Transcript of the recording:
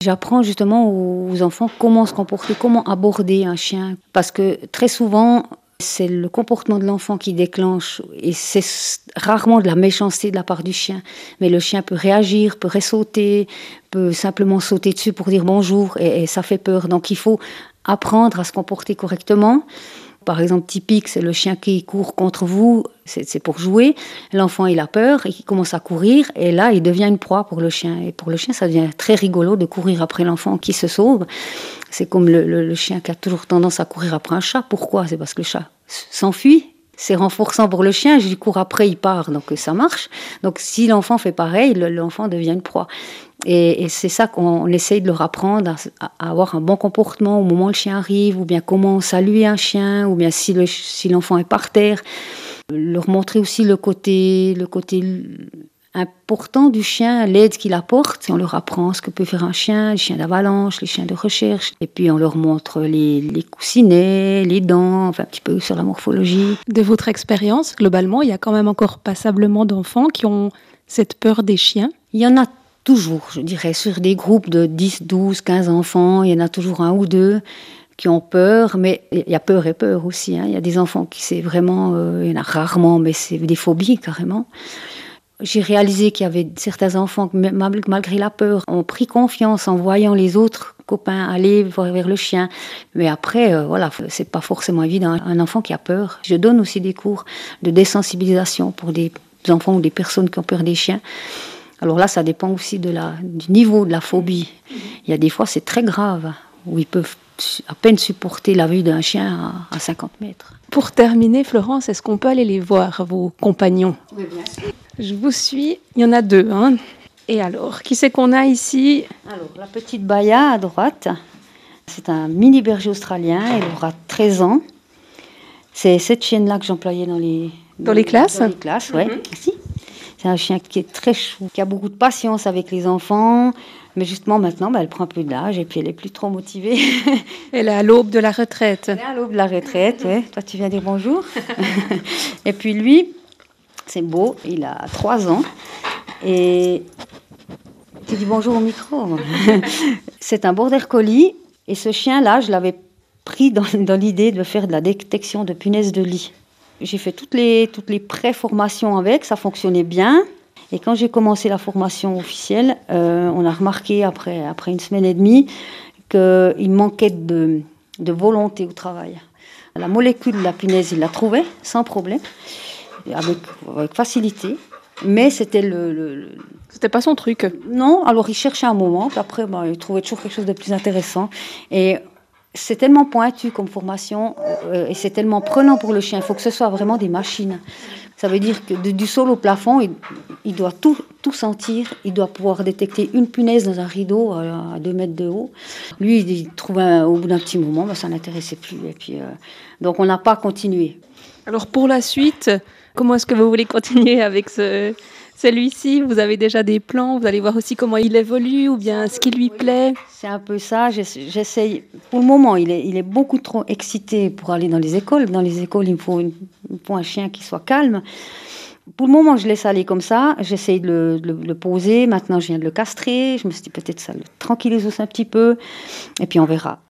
J'apprends justement aux enfants comment se comporter, comment aborder un chien. Parce que très souvent, c'est le comportement de l'enfant qui déclenche, et c'est rarement de la méchanceté de la part du chien. Mais le chien peut réagir, peut ressauter, peut simplement sauter dessus pour dire bonjour, et ça fait peur. Donc il faut apprendre à se comporter correctement. Par exemple, typique, c'est le chien qui court contre vous, c'est pour jouer. L'enfant, il a peur, et il commence à courir, et là, il devient une proie pour le chien. Et pour le chien, ça devient très rigolo de courir après l'enfant qui se sauve. C'est comme le chien qui a toujours tendance à courir après un chat. Pourquoi? C'est parce que le chat s'enfuit. C'est renforçant pour le chien, je lui cours après, il part, donc ça marche. Donc si l'enfant fait pareil, l'enfant devient une proie. Et c'est ça qu'on essaye de leur apprendre, à avoir un bon comportement au moment où le chien arrive, ou bien comment saluer un chien, ou bien si l'enfant est par terre. Leur montrer aussi le côté important du chien, l'aide qu'il apporte. On leur apprend ce que peut faire un chien, les chiens d'avalanche, les chiens de recherche. Et puis on leur montre les coussinets, les dents, enfin un petit peu sur la morphologie. De votre expérience, globalement, il y a quand même encore passablement d'enfants qui ont cette peur des chiens. Il y en a toujours, je dirais, sur des groupes de 10, 12, 15 enfants, il y en a toujours un ou deux qui ont peur, mais il y a peur et peur aussi. Il y a des enfants qui c'est vraiment, il y en a rarement, mais c'est des phobies carrément. J'ai réalisé qu'il y avait certains enfants qui, malgré la peur, ont pris confiance en voyant les autres copains aller vers le chien. Mais après, voilà, c'est pas forcément évident. Un enfant qui a peur. Je donne aussi des cours de désensibilisation pour des enfants ou des personnes qui ont peur des chiens. Alors là, ça dépend aussi du niveau de la phobie. Il y a des fois, c'est très grave, où ils peuvent à peine supporter la vue d'un chien à 50 mètres. Pour terminer, Florence, est-ce qu'on peut aller les voir, vos compagnons? Oui, bien sûr. Je vous suis. Il y en a deux. Et alors, qui c'est qu'on a ici? Alors, la petite Baya à droite, c'est un mini berger australien. Elle aura 13 ans. C'est cette chienne-là que j'employais dans les classes. Dans les classes, oui. Ici. C'est un chien qui est très chou, qui a beaucoup de patience avec les enfants. Mais justement, maintenant, elle prend un peu d'âge et puis elle n'est plus trop motivée. Elle est à l'aube de la retraite. Elle est à l'aube de la retraite, oui. Toi, tu viens dire bonjour. Et puis lui, c'est beau, il a 3 ans. Et tu dis bonjour au micro. C'est un border collie. Et ce chien-là, je l'avais pris dans l'idée de faire de la détection de punaises de lit. J'ai fait toutes les pré-formations avec, ça fonctionnait bien. Et quand j'ai commencé la formation officielle, on a remarqué après une semaine et demie qu'il manquait de volonté au travail. La molécule de la punaise, il la trouvait sans problème, avec facilité. Mais c'était C'était pas son truc. Non, alors il cherchait un moment, puis après il trouvait toujours quelque chose de plus intéressant. Et c'est tellement pointu comme formation, et c'est tellement prenant pour le chien. Il faut que ce soit vraiment des machines. Ça veut dire que du sol au plafond, il doit tout sentir. Il doit pouvoir détecter une punaise dans un rideau à 2 mètres de haut. Lui, il trouvait au bout d'un petit moment, ça n'intéressait plus. Et puis, donc on n'a pas continué. Alors pour la suite, comment est-ce que vous voulez continuer avec celui-ci? Vous avez déjà des plans? Vous allez voir aussi comment il évolue ou bien ce qui lui plaît? C'est un peu ça. J'essaye. Pour le moment, il est beaucoup trop excité pour aller dans les écoles. Dans les écoles, il me faut un chien qui soit calme. Pour le moment, je laisse aller comme ça. J'essaye de le poser. Maintenant, je viens de le castrer. Je me suis dit peut-être ça le tranquillise aussi un petit peu. Et puis, on verra.